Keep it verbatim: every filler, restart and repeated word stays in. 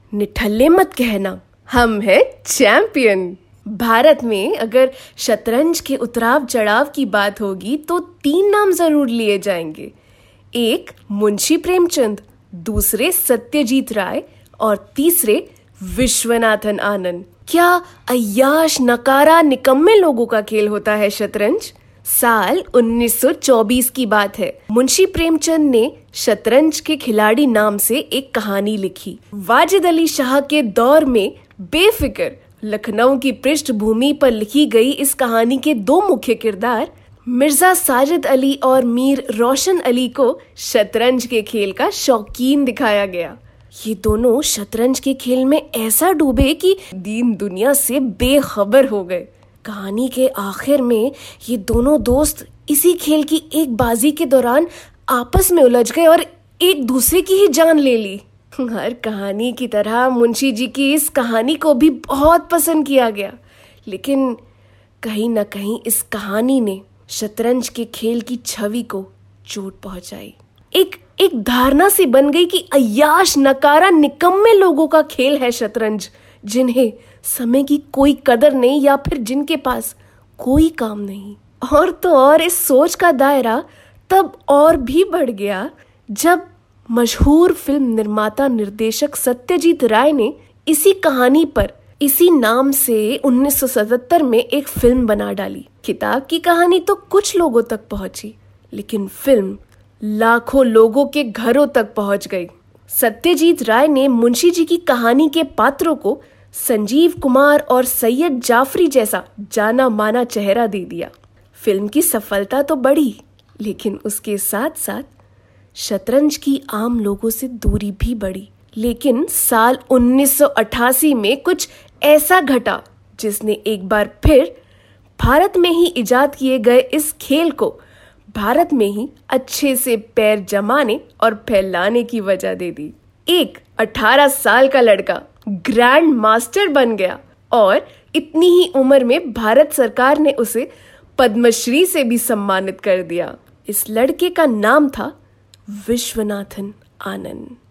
निठल्ले मत कहना, हम हैं चैंपियन। भारत में अगर शतरंज के उतराव चढ़ाव की बात होगी तो तीन नाम जरूर लिए जाएंगे। एक मुंशी प्रेमचंद, दूसरे सत्यजीत राय और तीसरे विश्वनाथन आनंद। क्या अय्याश नकारा निकम्मे लोगों का खेल होता है शतरंज। साल उन्नीस सौ चौबीस की बात है। मुंशी प्रेमचंद ने शतरंज के खिलाड़ी नाम से एक कहानी लिखी। वाजिद अली शाह के दौर में बेफिक्र लखनऊ की पृष्ठभूमि पर लिखी गई इस कहानी के दो मुख्य किरदार मिर्जा साजिद अली और मीर रोशन अली को शतरंज के खेल का शौकीन दिखाया गया। ये दोनों शतरंज के खेल में ऐसा डूबे कि दीन दुनिया से बेखबर हो गए। कहानी के आखिर में ये दोनों दोस्त इसी खेल की एक बाजी के दौरान आपस में उलझ गए और एक दूसरे की ही जान ले ली। हर कहानी की तरह मुंशी जी की इस कहानी को भी बहुत पसंद किया गया, लेकिन कहीं ना कहीं इस कहानी ने शतरंज के खेल की छवि को चोट पहुंचाई। एक एक धारणा सी बन गई कि अय्याश नकारा निकम्मे लोगों का खेल है शतरंज, जिन्हें समय की कोई कदर नहीं या फिर जिनके पास कोई काम नहीं। और तो और इस सोच का दायरा तब और भी बढ़ गया जब मशहूर फिल्म निर्माता निर्देशक सत्यजीत राय ने इसी कहानी पर इसी नाम से उन्नीस सौ सतहत्तर में एक फिल्म बना डाली। किताब की कहानी तो कुछ लोगों तक पहुंची, लेकिन फिल्म लाखों लोगों के घरों तक पहुंच गई। सत्यजीत राय ने मुंशी जी की कहानी के पात्रों को संजीव कुमार और सैयद जाफरी जैसा जाना माना चेहरा दे दिया। फिल्म की सफलता तो बढ़ी, लेकिन उसके साथ साथ शतरंज की आम लोगों से दूरी भी बढ़ी। लेकिन साल उन्नीस सौ अट्ठासी में कुछ ऐसा घटा जिसने एक बार फिर भारत में ही इजाद किए गए इस खेल को भारत में ही अच्छे से पैर जमाने और फैलाने की वजह दे दी। एक अठारह साल का लड़का ग्रैंड मास्टर बन गया और इतनी ही उम्र में भारत सरकार ने उसे पद्मश्री से भी सम्मानित कर दिया। इस लड़के का नाम था विश्वनाथन आनंद।